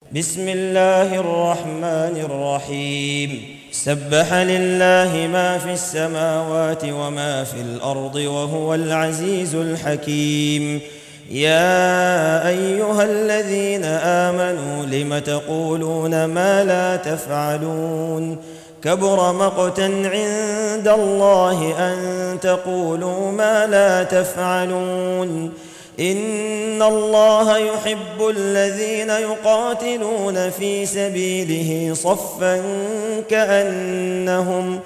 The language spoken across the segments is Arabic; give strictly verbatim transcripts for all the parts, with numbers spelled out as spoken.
بسم الله الرحمن الرحيم سبح لله ما في السماوات وما في الأرض وهو العزيز الحكيم. يا أيها الذين آمنوا لم تقولون ما لا تفعلون كبر مقتا عند الله أن تقولوا ما لا تفعلون. إن الله يحب الذين يقاتلون في سبيله صفا كأنهم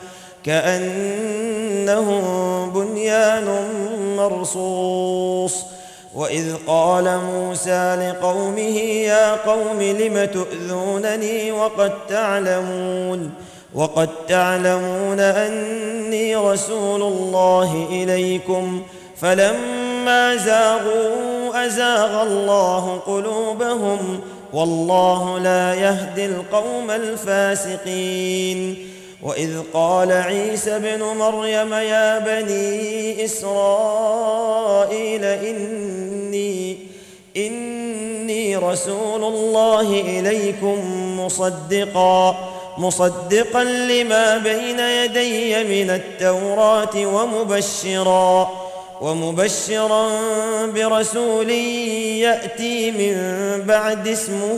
كأنهم بنيان مرصوص. وإذ قال موسى لقومه يا قوم لم تؤذونني وقد تعلمون وقد تعلمون أني رسول الله إليكم فلما زاغوا أزاغ الله قلوبهم والله لا يهدي القوم الفاسقين. وإذ قال عيسى ابن مريم يا بني إسرائيل إني إني رسول الله إليكم مصدقا مصدقا لما بين يدي من التوراة ومبشرا ومبشرا برسول يأتي من بعد اسمه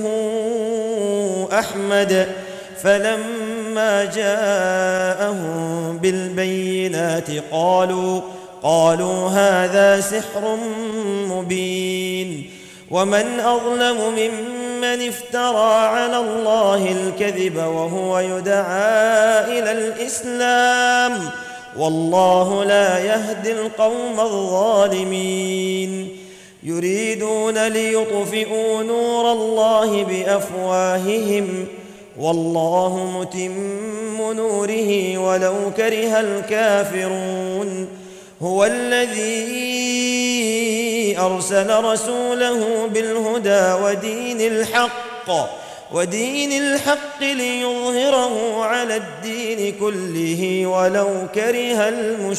أحمد. فلما جاءهم بالبينات قالوا قالوا هذا سحر مبين. ومن أظلم ممن افترى على الله الكذب وهو يدعى إلى الإسلام والله لا يهدي القوم الظالمين. يريدون ليطفئوا نور الله بأفواههم والله متم نوره ولو كره الكافرون. هو الذي أرسل رسوله بالهدى ودين الحق ودين الحق ليظهره على الدين كله ولو كره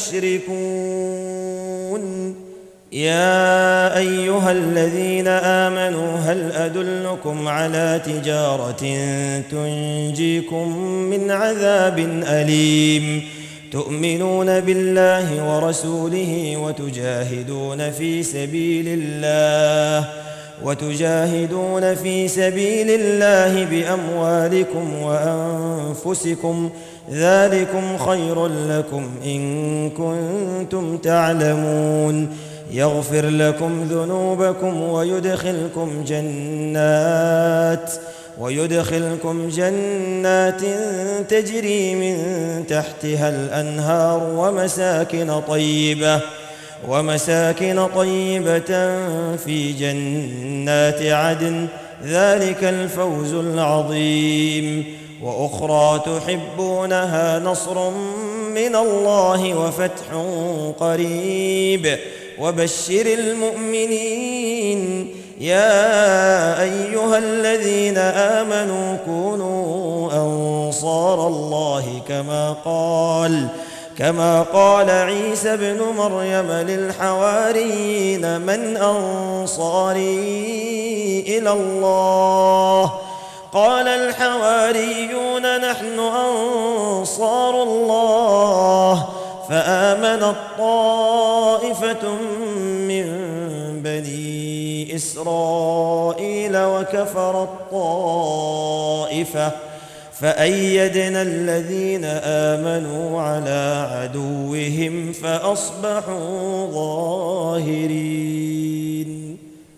المشركون. يا أيها الذين آمنوا هل أدلكم على تجارة تنجيكم من عذاب أليم تؤمنون بالله ورسوله وتجاهدون في سبيل الله وتجاهدون في سبيل الله بأموالكم وأنفسكم ذلكم خير لكم إن كنتم تعلمون. يغفر لكم ذنوبكم ويدخلكم جنات ويدخلكم جنات تجري من تحتها الأنهار ومساكن طيبة ومساكن طيبة في جنات عدن ذلك الفوز العظيم. وأخرى تحبونها نصر من الله وفتح قريب وبشر المؤمنين. يا أيها الذين آمنوا كونوا أنصار الله كما قال كما قال عيسى ابن مريم للحواريين من أنصاري إلى الله قال الحواريون نحن أنصار الله. فآمنت طائفة من بني إسرائيل وكفرت طائفة فأيدنا الذين آمنوا على عدوهم فأصبحوا ظاهرين.